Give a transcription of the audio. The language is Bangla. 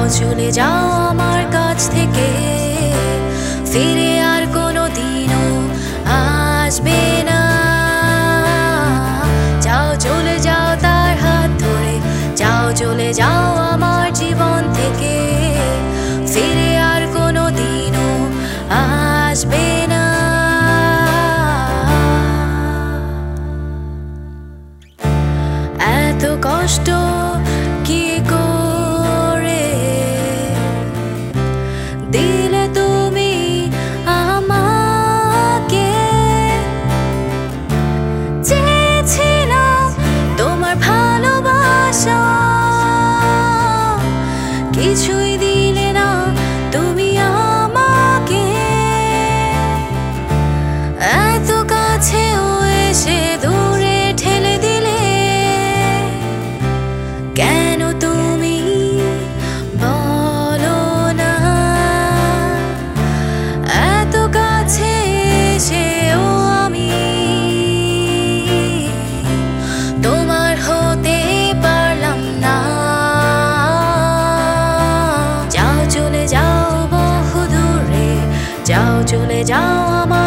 চলে যাও আমার কাছ থেকে, ফিরে আর কোনো দিনও আসবে না। যাও চলে যাও তার হাত ধরে, যাও চলে যাও আমার জীবন থেকে, ফিরে আর কোনো দিনও আসবে না। এত কষ্ট কি করে দিলে তুমি আমাকে, চেয়েছিলাম তোমার ভালোবাসা, কিছুই দিলে না তুমি আমাকে। এত কাছেও এসে দূরে ঠেলে দিলে, কেন তুমি বলো না? এত কাছে এসেও আমি তোমার হতে পারলাম না। যাও চলে যাও বহু দূরে, যাও চলে যাও আমার